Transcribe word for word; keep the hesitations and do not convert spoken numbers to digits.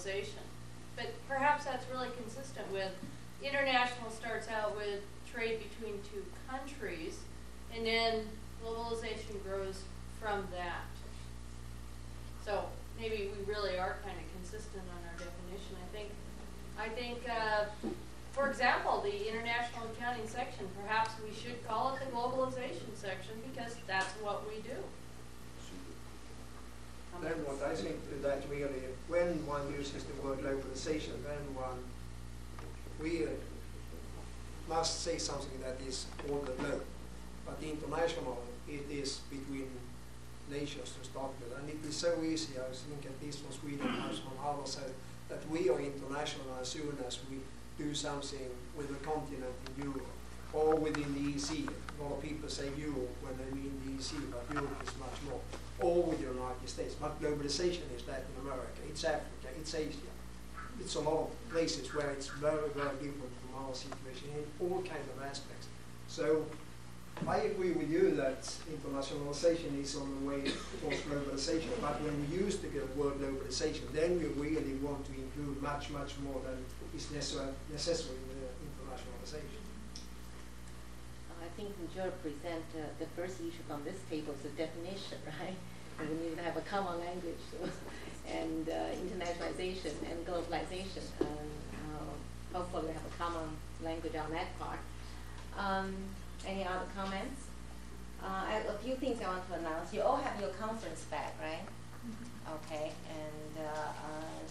globalization. But perhaps that's really consistent with international starts out with trade between two countries, and then globalization grows from that. So maybe we really are kind of consistent on our definition. I think, I think, uh, for example, the international accounting section, perhaps we should call it the globalization section because that's what we do. Then what I think that really, when one uses the word globalization, then one we must say something that is all the globe. But international, it is between nations to start with. And it is so easy, I think at least from Sweden and from others, that we are international as soon as we do something with the continent in Europe or within the E C. A lot of people say Europe when they mean the E C, but Europe is much more. Or with the United States. But globalization is Latin America, it's Africa, it's Asia. It's a lot of places where it's very, very different from our situation in all kinds of aspects. So I agree with you that internationalization is on the way towards globalization, but when we use the word globalization, then we really want to include much, much more than is necessary, necessary in the internationalization. I think Joe present uh, the first issue from this table is the definition, right? And we need to have a common language, so, and uh, internationalization and globalization. And uh, hopefully we have a common language on that part. Um, any other comments? Uh, I have a few things I want to announce. You all have your conference back, right? Mm-hmm. Okay, and uh, uh,